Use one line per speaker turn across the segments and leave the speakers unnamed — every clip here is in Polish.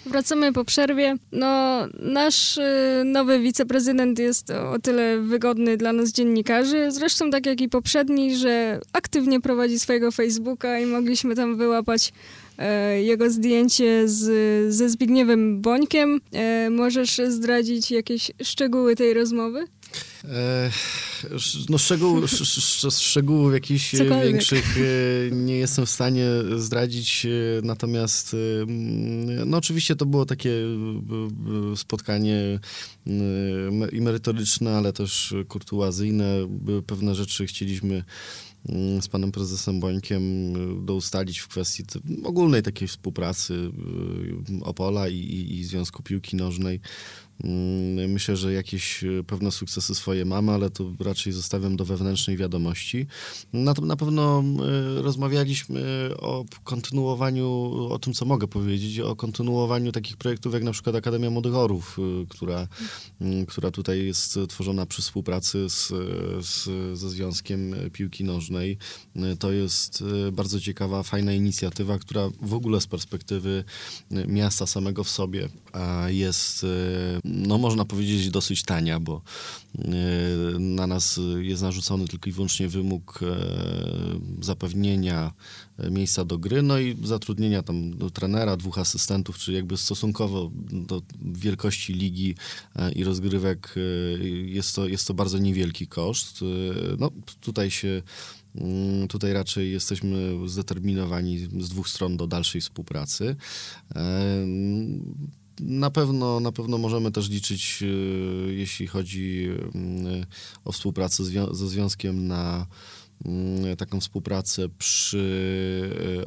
Wracamy po przerwie. No, nasz nowy wiceprezydent jest o tyle wygodny dla nas dziennikarzy, zresztą tak jak i poprzedni, że aktywnie prowadzi swojego Facebooka i mogliśmy tam wyłapać jego zdjęcie ze Zbigniewem Bońkiem. Możesz zdradzić jakieś szczegóły tej rozmowy?
No szczegółów jakichś większych nie jestem w stanie zdradzić, natomiast no oczywiście to było takie spotkanie i merytoryczne, ale też kurtuazyjne. Pewne rzeczy chcieliśmy z panem prezesem Bońkiem ustalić w kwestii ogólnej takiej współpracy Opola i Związku Piłki Nożnej. Myślę, że jakieś pewne sukcesy swoje mamy, ale to raczej zostawiam do wewnętrznej wiadomości. Na pewno rozmawialiśmy o kontynuowaniu, o tym, co mogę powiedzieć, o kontynuowaniu takich projektów, jak na przykład Akademia Młodych Orłów, która tutaj jest tworzona przy współpracy ze Związkiem Piłki Nożnej. To jest bardzo ciekawa, fajna inicjatywa, która w ogóle z perspektywy miasta samego w sobie jest, no można powiedzieć, dosyć tania, bo na nas jest narzucony tylko i wyłącznie wymóg zapewnienia miejsca do gry, no i zatrudnienia tam trenera, 2 asystentów, czyli jakby stosunkowo do wielkości ligi i rozgrywek jest to bardzo niewielki koszt. No tutaj raczej jesteśmy zdeterminowani z 2 stron do dalszej współpracy. Na pewno możemy też liczyć, jeśli chodzi o współpracę ze Związkiem, na taką współpracę przy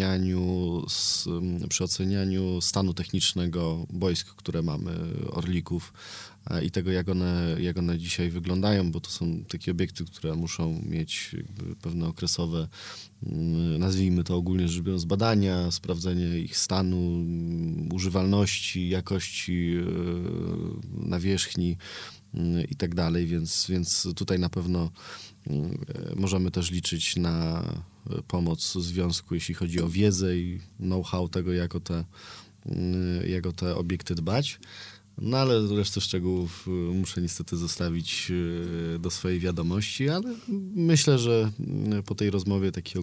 ocenianiu stanu technicznego boisk, które mamy, Orlików, i tego, jak one dzisiaj wyglądają, bo to są takie obiekty, które muszą mieć jakby pewne okresowe, nazwijmy to ogólnie rzecz biorąc, badania, sprawdzenie ich stanu, używalności, jakości nawierzchni i tak dalej, więc tutaj na pewno możemy też liczyć na pomoc związku, jeśli chodzi o wiedzę i know-how tego, jak o te obiekty dbać. No ale resztę szczegółów muszę niestety zostawić do swojej wiadomości, ale myślę, że po tej rozmowie taki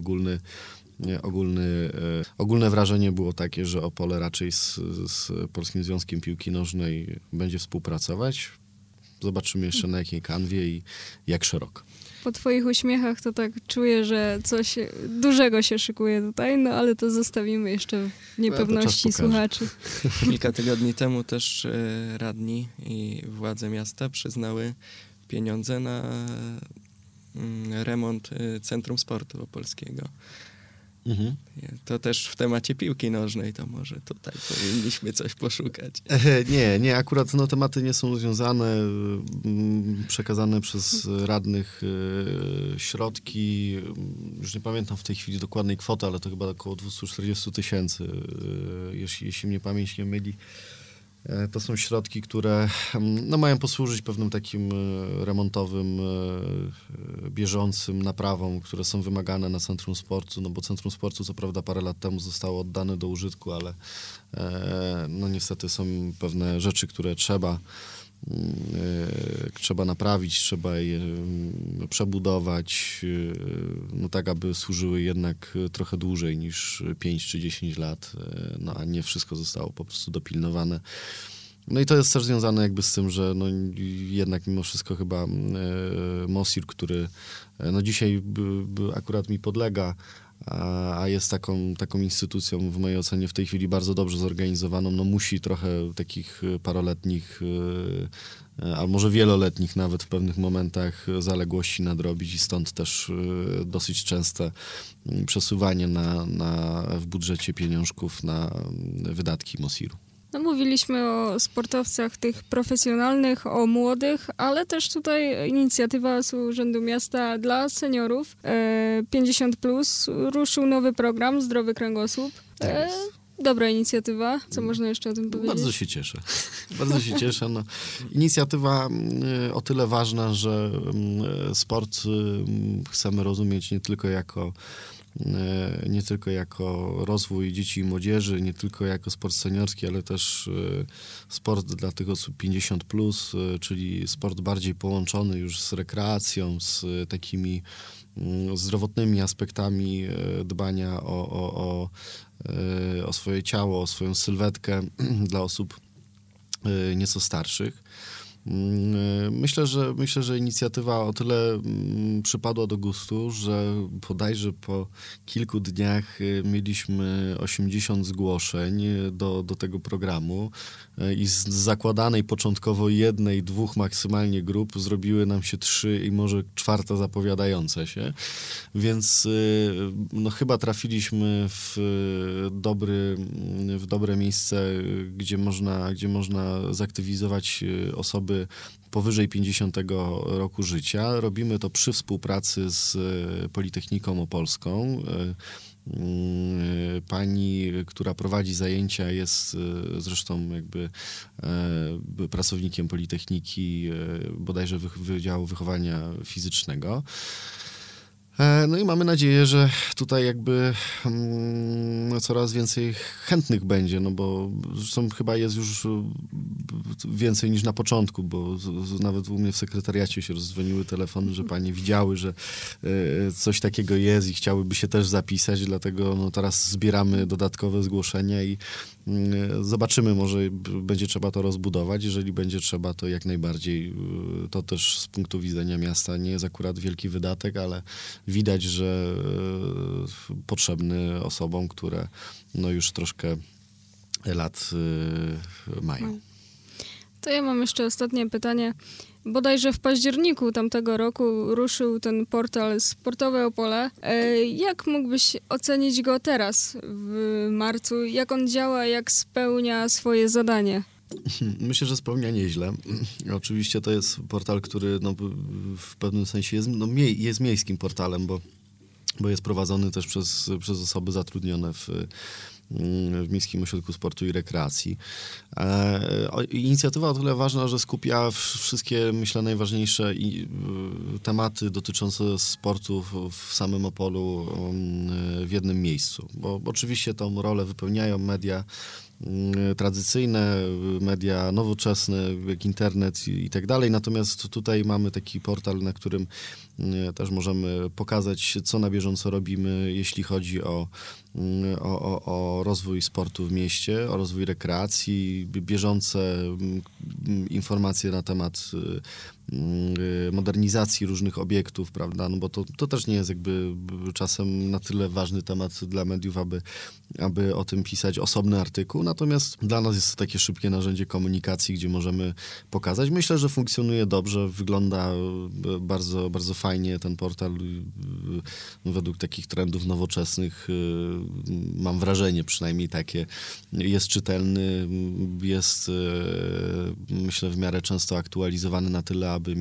ogólne wrażenie było takie, że Opole raczej z Polskim Związkiem Piłki Nożnej będzie współpracować. Zobaczymy jeszcze na jakiej kanwie i jak szeroko.
Po twoich uśmiechach to tak czuję, że coś dużego się szykuje tutaj, no ale to zostawimy jeszcze w niepewności słuchaczy.
Kilka tygodni temu też radni i władze miasta przyznały pieniądze na remont Centrum Sportu Opolskiego. Mhm. To też w temacie piłki nożnej, to może tutaj powinniśmy coś poszukać.
Nie, akurat tematy nie są związane, przekazane przez radnych środki, już nie pamiętam w tej chwili dokładnej kwoty, ale to chyba około 240 000, jeśli mnie pamięć nie myli. To są środki, które mają posłużyć pewnym takim remontowym, bieżącym naprawom, które są wymagane na Centrum Sportu, bo Centrum Sportu co prawda parę lat temu zostało oddane do użytku, ale niestety są pewne rzeczy, które trzeba naprawić, trzeba je przebudować, tak aby służyły jednak trochę dłużej niż 5 czy 10 lat, a nie wszystko zostało po prostu dopilnowane. No i to jest też związane jakby z tym, że jednak mimo wszystko chyba Mosir, który dzisiaj akurat mi podlega, a jest taką instytucją w mojej ocenie w tej chwili bardzo dobrze zorganizowaną, musi trochę takich paroletnich, a może wieloletnich nawet w pewnych momentach zaległości nadrobić i stąd też dosyć częste przesuwanie w budżecie pieniążków na wydatki Mosiru.
Mówiliśmy o sportowcach tych profesjonalnych, o młodych, ale też tutaj inicjatywa z Urzędu Miasta dla seniorów 50+. Ruszył nowy program Zdrowy Kręgosłup. Dobra inicjatywa. Co można jeszcze o tym powiedzieć?
Bardzo się cieszę. Inicjatywa o tyle ważna, że sport chcemy rozumieć nie tylko jako nie tylko jako rozwój dzieci i młodzieży, nie tylko jako sport seniorski, ale też sport dla tych osób 50+, czyli sport bardziej połączony już z rekreacją, z takimi zdrowotnymi aspektami dbania o swoje ciało, o swoją sylwetkę dla osób nieco starszych. Myślę, że inicjatywa o tyle przypadła do gustu, że bodajże po kilku dniach mieliśmy 80 zgłoszeń do tego programu i z zakładanej początkowo 1, 2 maksymalnie grup zrobiły nam się 3 i może 4 zapowiadające się, więc no chyba trafiliśmy w dobre miejsce, gdzie można zaktywizować osoby powyżej 50 roku życia. Robimy to przy współpracy z Politechniką Opolską. Pani, która prowadzi zajęcia, jest zresztą jakby pracownikiem Politechniki, bodajże Wydziału Wychowania Fizycznego. No i mamy nadzieję, że tutaj jakby coraz więcej chętnych będzie, no bo zresztą chyba jest już więcej niż na początku, bo nawet u mnie w sekretariacie się rozdzwoniły telefony, że panie widziały, że coś takiego jest i chciałyby się też zapisać, dlatego no teraz zbieramy dodatkowe zgłoszenia i zobaczymy, może będzie trzeba to rozbudować. Jeżeli będzie trzeba, to jak najbardziej. To też z punktu widzenia miasta nie jest akurat wielki wydatek, ale widać, że potrzebny osobom, które no już troszkę lat mają.
To ja mam jeszcze ostatnie pytanie. Bodajże w październiku tamtego roku ruszył ten portal Sportowe Opole. Jak mógłbyś ocenić go teraz, w marcu? Jak on działa, jak spełnia swoje zadanie?
Myślę, że spełnia nieźle. Oczywiście to jest portal, który no, w pewnym sensie jest miejskim portalem, bo jest prowadzony też przez osoby zatrudnione w Miejskim Ośrodku Sportu i Rekreacji. Inicjatywa o tyle ważna, że skupia wszystkie, myślę, najważniejsze tematy dotyczące sportu w samym Opolu w jednym miejscu. Bo oczywiście tą rolę wypełniają media tradycyjne, media nowoczesne, jak internet i tak dalej. Natomiast tutaj mamy taki portal, na którym też możemy pokazać, co na bieżąco robimy, jeśli chodzi o rozwój sportu w mieście, o rozwój rekreacji, bieżące informacje na temat modernizacji różnych obiektów, prawda, no bo to też nie jest jakby czasem na tyle ważny temat dla mediów, aby o tym pisać osobny artykuł, natomiast dla nas jest to takie szybkie narzędzie komunikacji, gdzie możemy pokazać. Myślę, że funkcjonuje dobrze, wygląda bardzo, bardzo fajnie ten portal, według takich trendów nowoczesnych, mam wrażenie przynajmniej takie, jest czytelny, jest myślę w miarę często aktualizowany na tyle, aby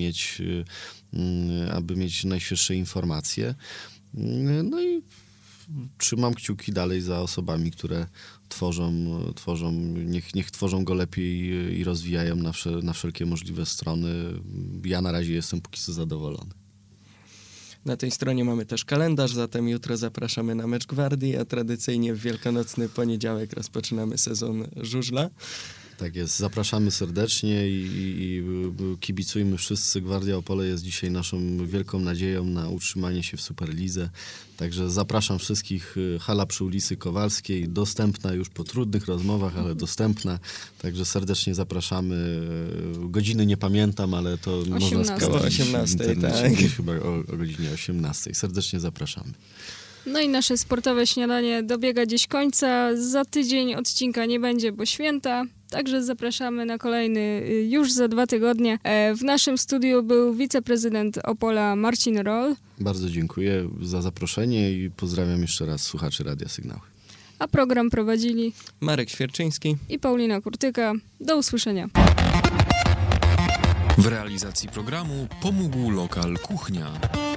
mieć najświeższe informacje. No i trzymam kciuki dalej za osobami, które tworzą, niech tworzą go lepiej i rozwijają na wszelkie możliwe strony. Ja na razie jestem póki co zadowolony.
Na tej stronie mamy też kalendarz, zatem jutro zapraszamy na mecz Gwardii, a tradycyjnie w wielkanocny poniedziałek rozpoczynamy sezon żużla.
Tak jest, zapraszamy serdecznie i kibicujmy wszyscy. Gwardia Opole jest dzisiaj naszą wielką nadzieją na utrzymanie się w Superlidze. Także zapraszam wszystkich. Hala przy ulicy Kowalskiej, dostępna już po trudnych rozmowach, ale dostępna. Także serdecznie zapraszamy. Godziny nie pamiętam, ale to można sprawdzić 18, w internecie. Tak. Chyba o godzinie 18. Serdecznie zapraszamy.
No i nasze sportowe śniadanie dobiega dziś końca. Za tydzień odcinka nie będzie, bo święta. Także zapraszamy na kolejny już za 2 tygodnie. W naszym studiu był wiceprezydent Opola Marcin Roll.
Bardzo dziękuję za zaproszenie i pozdrawiam jeszcze raz słuchaczy Radia Sygnały.
A program prowadzili
Marek Świerczyński
i Paulina Kurtyka. Do usłyszenia.
W realizacji programu pomógł lokal Kuchnia.